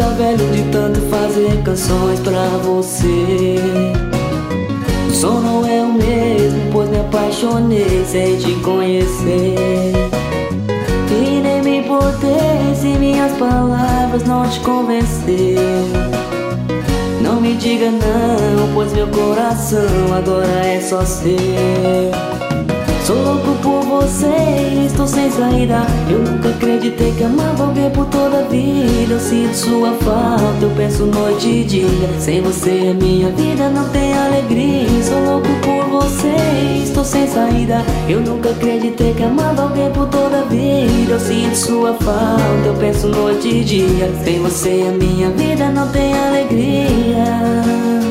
está velho de tanto fazer canções pra você. O som não é o mesmo, pois me apaixonei sem te conhecer. E nem me importei se minhas palavras não te convencer. Não me diga não, pois meu coração agora é só seu. Sou louco por você, estou sem saída. Eu nunca acreditei que amava alguém por toda a vida. Eu sinto sua falta, eu penso noite e dia. Sem você a minha vida não tem alegria. Sou louco por você, estou sem saída. Eu nunca acreditei que amava alguém por toda a vida. Eu sinto sua falta, eu penso noite e dia. Sem você a minha vida não tem alegria.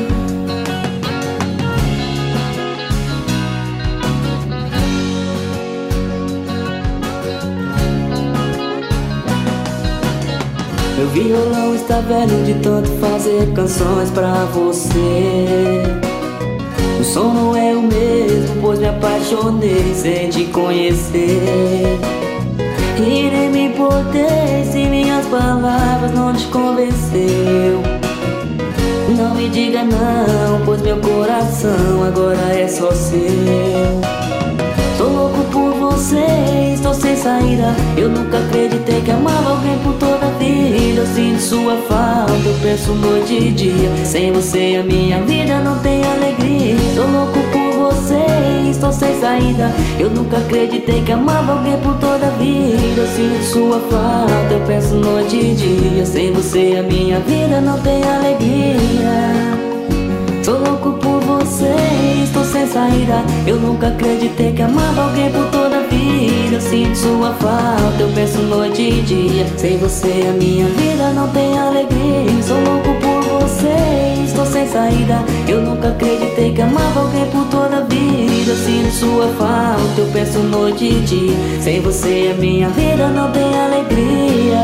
Meu violão está velho de tanto fazer canções pra você. O som não é o mesmo, pois me apaixonei sem te conhecer. E nem me importei se minhas palavras não te convenceu. Não me diga não, pois meu coração agora é só seu. Tô louco por você, estou sem saída. Eu nunca acreditei que amava alguém por toda a vida. Eu sinto sua falta, eu penso noite e dia. Sem você a minha vida não tem alegria. Tô louco por você, estou sem saída. Eu nunca acreditei que amava alguém por toda a vida. Eu sinto sua falta, eu penso noite e dia. Sem você a minha vida não tem alegria. Sou louco por você, estou sem saída. Eu nunca acreditei que amava alguém por toda a vida. Eu sinto sua falta, eu penso noite e dia. Sem você a minha vida não tem alegria. Sou louco por você, estou sem saída. Eu nunca acreditei que amava alguém por toda a vida. Eu sinto sua falta, eu penso noite e dia. Sem você a minha vida não tem alegria.